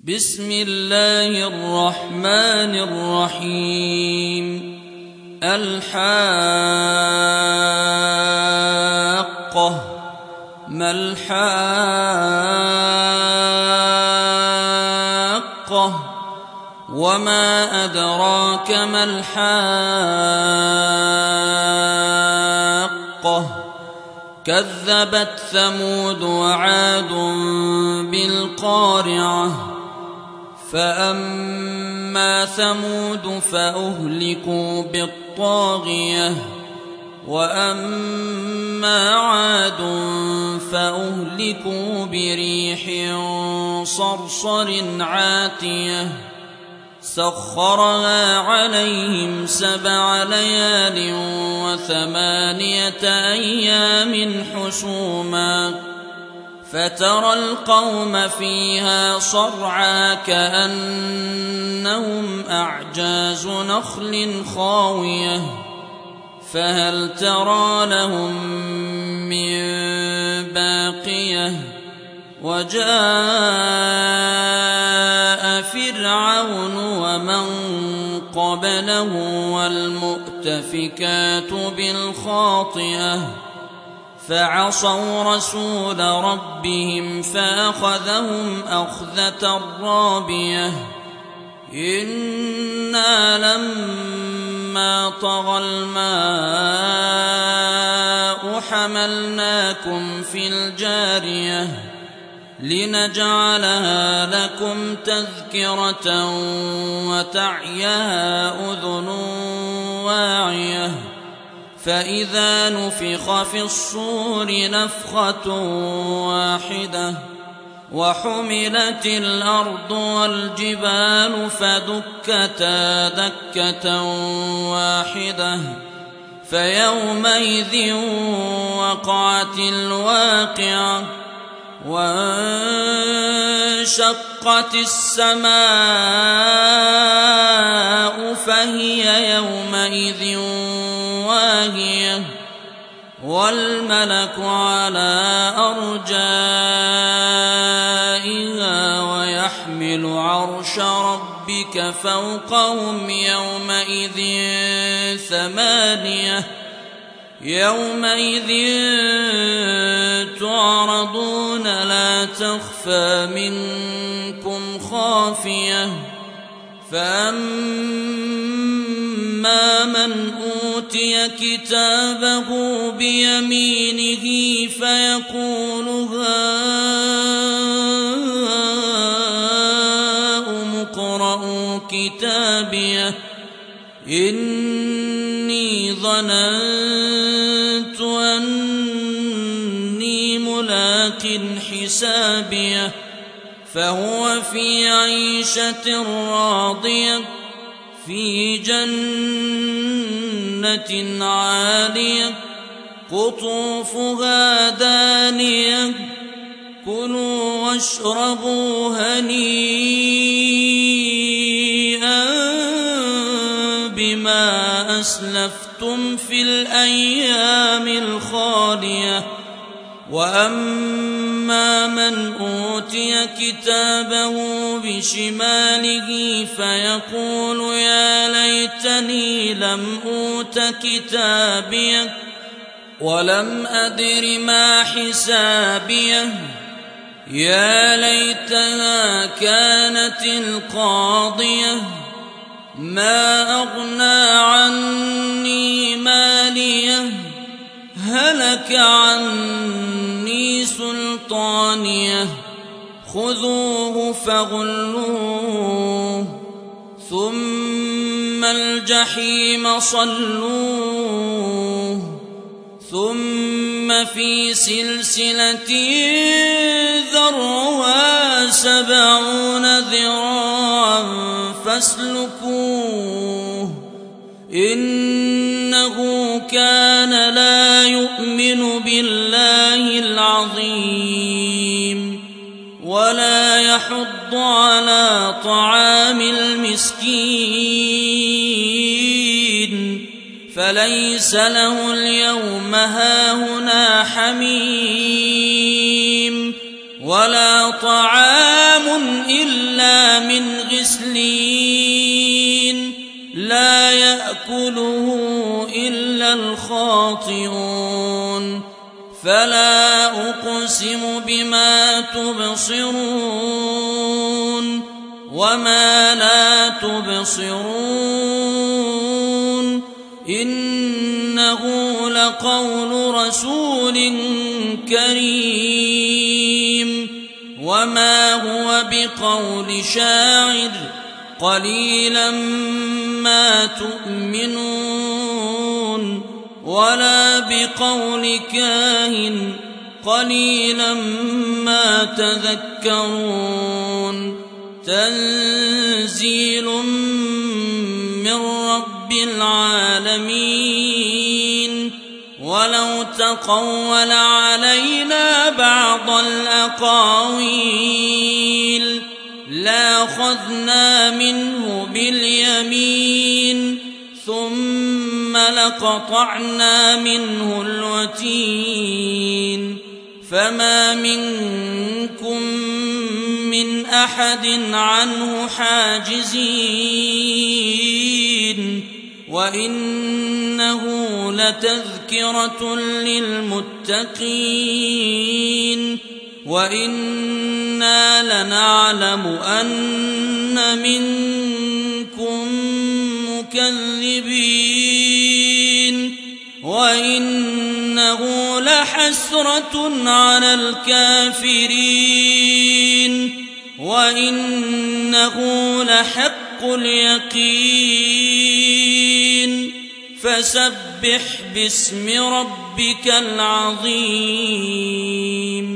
بسم الله الرحمن الرحيم. الحاقة. ما الحاقة؟ وما أدراك ما الحاقة؟ كذبت ثمود وعاد بالقارعة. فأما ثمود فأهلكوا بالطاغية، وأما عاد فأهلكوا بريح صرصر عاتية سخرها عليهم 7 ليال و8 أيام حسوما، فترى القوم فيها صرعى كأنهم أعجاز نخل خاوية، فهل ترى لهم من باقية؟ وجاء فرعون ومن قبله والمؤتفكات بالخاطئة، فعصوا رسول ربهم فأخذهم أخذة رابية. إنا لما طغى الماء حملناكم في الجارية لنجعلها لكم تذكرة وتعيها أذن واعية. فإذا نفخ في الصور نفخة واحدة وحملت الأرض والجبال فدكتا دكة واحدة، فيومئذ وقعت الواقعة. وانشقت السماء فهي يومئذ واهية، والملك على أرجائها ويحمل عرش ربك فوقهم يومئذ 8. يومئذ تعرضون لا تخفى منكم خافية. فأما من أوتي كتابه بيمينه فيقول هاؤم اقرءوا كتابيه إني ظننت أني ملاق حسابيه. فهو في عيشة راضية في جنة عالية قطوفها دانية. كلوا واشربوا هنيئا بما أسلفتم في الأيام الخالية. وأما من أوتي كتابه بشماله فيقول يا ليتني لم أوت كتابيه ولم أدر ما حسابيه. يا ليتها كانت القاضية ما أغنى عني ماليه هلك عني سلطانيه. خذوه فغلوه ثم الجحيم صلوه ثم في سلسلة ذرعها 70 ذراعا فاسلكوه إنه كان لا يؤمن بالله العظيم ولا يحض على طعام المسكين، فليس له اليوم هاهنا حميم ولا طعام إلا خاطئون فلا أقسم بما تبصرون وما لا تبصرون إنه لقول رسول كريم وما هو بقول شاعر قليلا ما تؤمنون ولا بقول كاهن قليلا ما تذكرون تنزيل من رب العالمين ولو تقول علينا بعض الأقاويل لأخذنا منه باليمين ثم لقطعنا منه الوتين فما منكم من أحد عنه حاجزين وإنه لتذكرة للمتقين وإنا لنعلم أن منكم مكذبين وإنه لحسرة على الكافرين وإنه لحق اليقين فسبح باسم ربك العظيم